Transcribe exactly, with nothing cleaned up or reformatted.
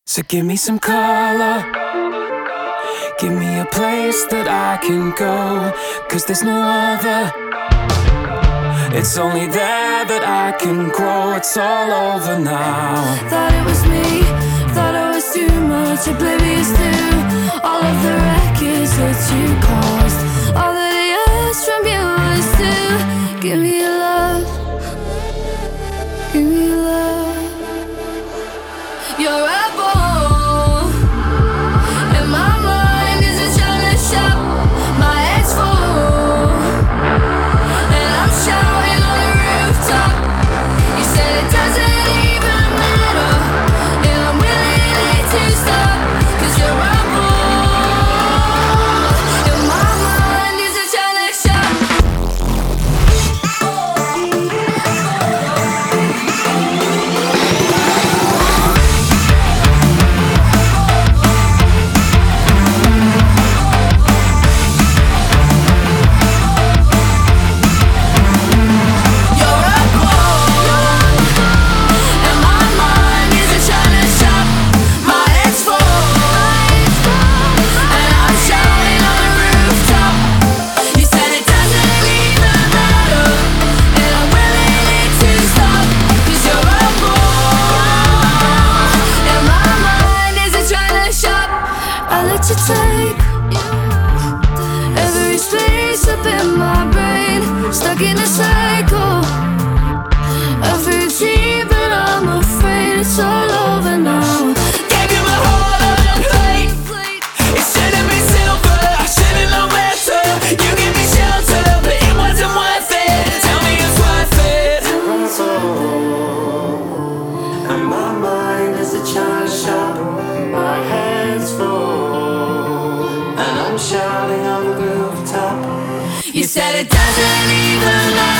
So give me some color, give me a place that I can go, 'cause there's no other. It's only there that I can grow. It's all over now. Thought it was me, thought I was too much, oblivious to all of the wreckage that you caused. All that I asked from you was to give me your love, give me your love. You're a ball, and my mind is a china shop. My head's full, and I'm shouting on the rooftop. You said it doesn't even matter, and I'm willing to stop, 'cause you're a ball, and my mind is a china shop. To take every space up in my brain, stuck in a cycle of routine, but I'm afraid it's all over now. Gave you my heart on a plate. It should've been silver, I should've known better. You gave me shelter, but it wasn't worth it. Tell me it's worth it. And my mind is a china shop. My head's full, and I'm shouting on the rooftop. You said it doesn't even matter.